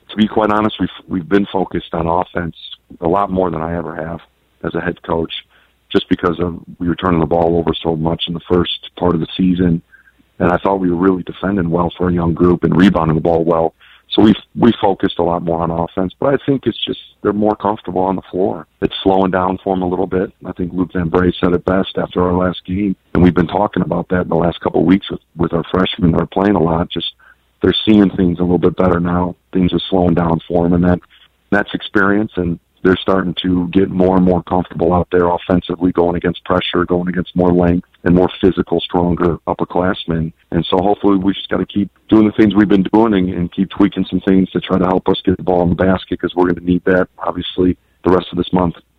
to be quite honest, we've been focused on offense a lot more than I ever have as a head coach, just because we were turning the ball over so much in the first part of the season, and I thought we were really defending well for a young group and rebounding the ball well. So we focused a lot more on offense, but I think it's just they're more comfortable on the floor. It's slowing down for them a little bit. I think Luke Van Bray said it best after our last game, and we've been talking about that in the last couple of weeks with our freshmen that are playing a lot. Just they're seeing things a little bit better now. Things are slowing down for them, and that's experience, and they're starting to get more and more comfortable out there offensively, going against pressure, going against more length and more physical, stronger upperclassmen. And so hopefully we just got to keep doing the things we've been doing and keep tweaking some things to try to help us get the ball in the basket, because we're going to need that, obviously, the rest of this month.